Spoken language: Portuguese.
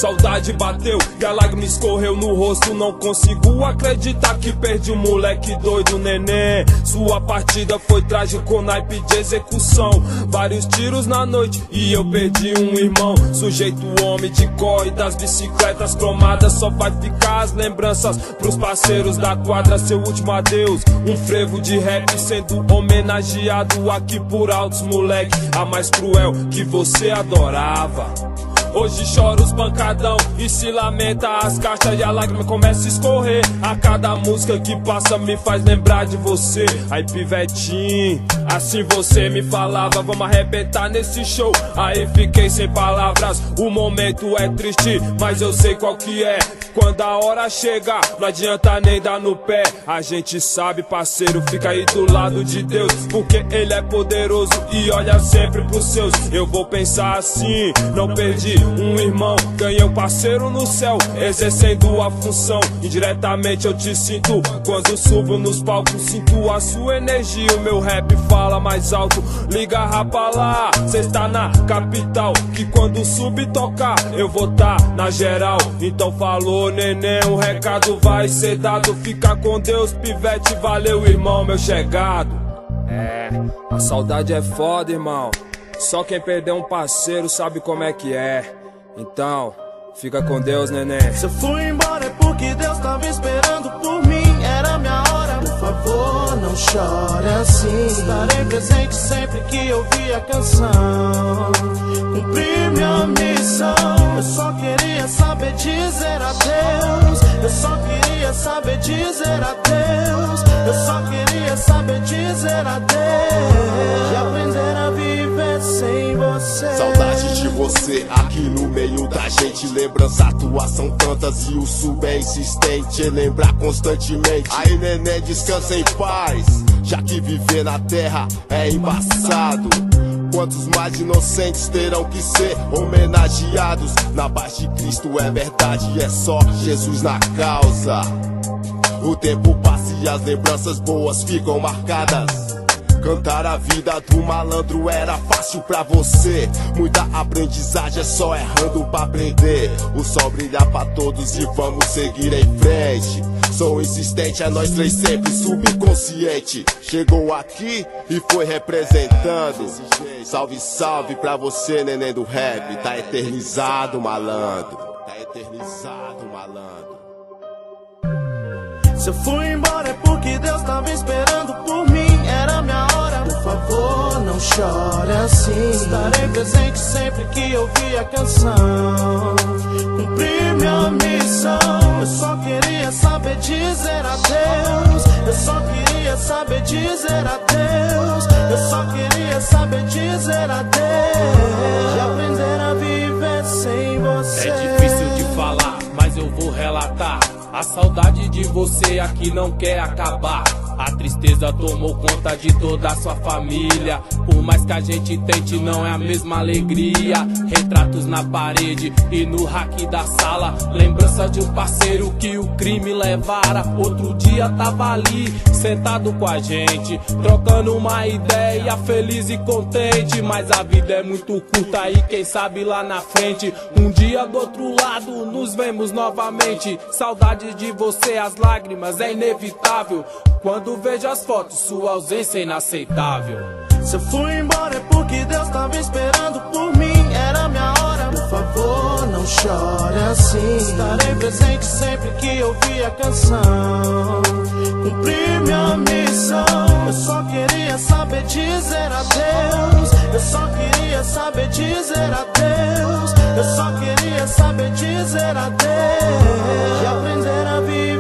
Saudade bateu e a lágrima escorreu no rosto. Não consigo acreditar que perdi um moleque doido, neném. Sua partida foi trágica com naipe de execução. Vários tiros na noite e eu perdi um irmão. Sujeito homem de corre das bicicletas cromadas. Só vai ficar as lembranças pros parceiros da quadra. Seu último adeus, um frevo de rap sendo homenageado aqui por altos moleque. A mais cruel que você adorava. Hoje chora os pancadão e se lamenta as caixas e a lágrima começa a escorrer. A cada música que passa me faz lembrar de você. Aí pivetinho, assim você me falava, vamos arrebentar nesse show. Aí fiquei sem palavras, o momento é triste, mas eu sei qual que é. Quando a hora chega, não adianta nem dar no pé. A gente sabe, parceiro, fica aí do lado de Deus, porque Ele é poderoso e olha sempre pros seus. Eu vou pensar assim, não perdi um irmão, ganhei um parceiro no céu, exercendo a função. Indiretamente eu te sinto quando subo nos palcos, sinto a sua energia. O meu rap fala mais alto, liga rapa lá, cê está na capital, que quando subir tocar eu vou tá na geral. Então falou, neném, o recado vai ser dado. Fica com Deus, pivete, valeu irmão, meu chegado. É, a saudade é foda, irmão. Só quem perdeu um parceiro sabe como é que é. Então, fica com Deus, neném. Se eu fui embora é porque Deus tava esperando por mim. Era minha hora, por favor, não chore assim. Estarei presente sempre que ouvir a canção. Cumprir minha missão. Eu só queria saber dizer adeus. Eu só queria saber dizer adeus. Eu só queria saber dizer adeus. E aprender a viver sem você. Saudade de você aqui no meio da gente. Lembrança tua são tantas e o sub é insistente em lembrar constantemente. Aí neném, descansa em paz, já que viver na terra é embaçado. Quantos mais inocentes terão que ser homenageados? Na paz de Cristo é verdade, é só Jesus na causa. O tempo passa e as lembranças boas ficam marcadas. Cantar a vida do malandro era fácil pra você. Muita aprendizagem, é só errando pra aprender. O sol brilha pra todos e vamos seguir em frente. Sou insistente, é nós três sempre subconsciente. Chegou aqui e foi representando. Salve, salve pra você, neném do rap. Tá eternizado, malandro. Tá eternizado, malandro. Se eu fui embora é porque Deus tava esperando por mim. Era minha hora, por favor, não chore assim. Estarei presente sempre que ouvir a canção. Cumprir minha missão. Eu só queria saber dizer adeus. Eu só queria saber dizer adeus. Eu só queria saber dizer adeus. E aprender a viver sem você. É difícil de falar, mas eu vou relatar. A saudade de você aqui não quer acabar. A tristeza tomou conta de toda a sua família. Por mais que a gente tente, não é a mesma alegria. Retratos na parede e no rack da sala. Lembrança de um parceiro que o crime levara. Outro dia tava ali, sentado com a gente, trocando uma ideia, feliz e contente. Mas a vida é muito curta e quem sabe lá na frente, um dia do outro lado nos vemos novamente. Saudade de você, as lágrimas é inevitável. Quando vejo as fotos, sua ausência é inaceitável. Se eu fui embora é porque Deus tava esperando por mim. Era minha hora, por favor, não chore assim. Estarei presente sempre que ouvir a canção. Cumprir minha missão. Eu só queria saber dizer adeus. Eu só queria saber dizer adeus. Eu só queria saber dizer adeus. E aprender a viver